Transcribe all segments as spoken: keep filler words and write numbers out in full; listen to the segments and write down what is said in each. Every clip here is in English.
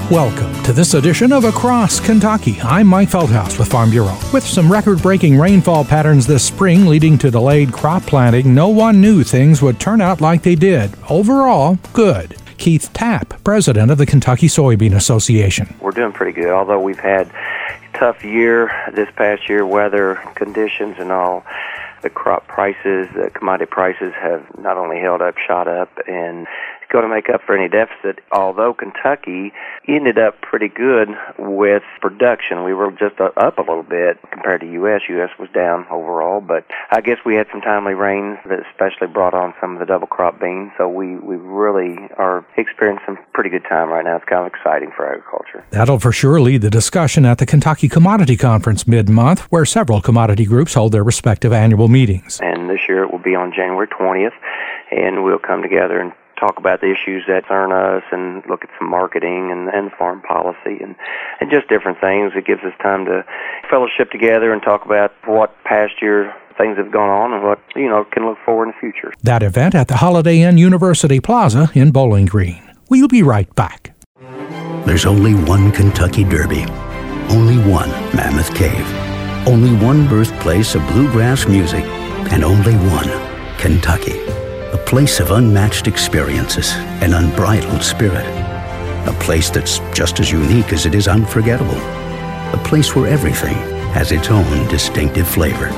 Welcome to this edition of Across Kentucky. I'm Mike Feldhaus with Farm Bureau. With some record-breaking rainfall patterns this spring leading to delayed crop planting, no one knew things would turn out like they did. Overall, good. Keith Tapp, president of the Kentucky Soybean Association. We're doing pretty good, although we've had a tough year this past year, weather conditions and all. The crop prices, the commodity prices have not only held up, shot up, and it's going to make up for any deficit. Although Kentucky ended up pretty good with production. We were just up a little bit compared to U S U S was down overall, but I guess we had some timely rains that especially brought on some of the double crop beans, so we, we really are experiencing some pretty good time right now. It's kind of exciting for agriculture. That'll for sure lead the discussion at the Kentucky Commodity Conference mid-month, where several commodity groups hold their respective annual meetings. And this year it will be on January twentieth, and we'll come together and talk about the issues that concern us and look at some marketing and, and farm policy and, and just different things. It gives us time to fellowship together and talk about what past year things have gone on and what, you know, can look forward in the future. That event at the Holiday Inn University Plaza in Bowling Green. We'll be right back. There's only one Kentucky Derby, only one Mammoth Cave, only one birthplace of bluegrass music, and only one Kentucky. A place of unmatched experiences and unbridled spirit. A place that's just as unique as it is unforgettable. A place where everything has its own distinctive flavor.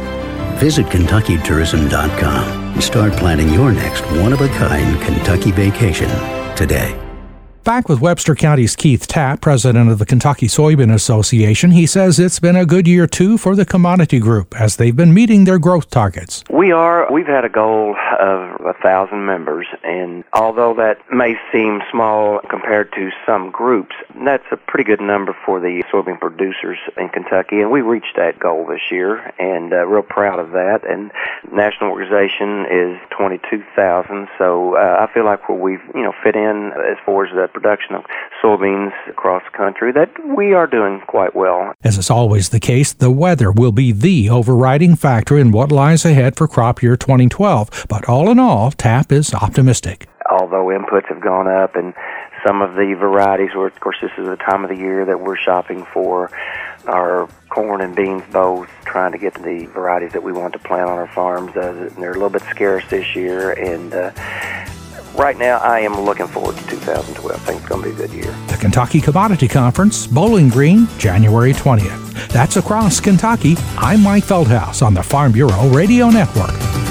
Visit Kentucky Tourism dot com and start planning your next one-of-a-kind Kentucky vacation today. Back with Webster County's Keith Tapp, president of the Kentucky Soybean Association. He says it's been a good year, too, for the commodity group as they've been meeting their growth targets. We are. We've had a goal of one thousand members, and although that may seem small compared to some groups, that's a pretty good number for the soybean producers in Kentucky, and we reached that goal this year, and uh, real proud of that. And national organization is twenty-two thousand, so uh, I feel like where we've, you know, fit in as far as the production of soybeans across the country, that we are doing quite well. As is always the case, the weather will be the overriding factor in what lies ahead for crop year twenty twelve. But all in all, Tapp is optimistic. Although inputs have gone up and some of the varieties, where of course this is the time of the year that we're shopping for our corn and beans both, trying to get the varieties that we want to plant on our farms. Uh, they're a little bit scarce this year, and uh, right now, I am looking forward to two thousand twelve. I think it's going to be a good year. The Kentucky Commodity Conference, Bowling Green, January twentieth. That's Across Kentucky. I'm Mike Feldhaus on the Farm Bureau Radio Network.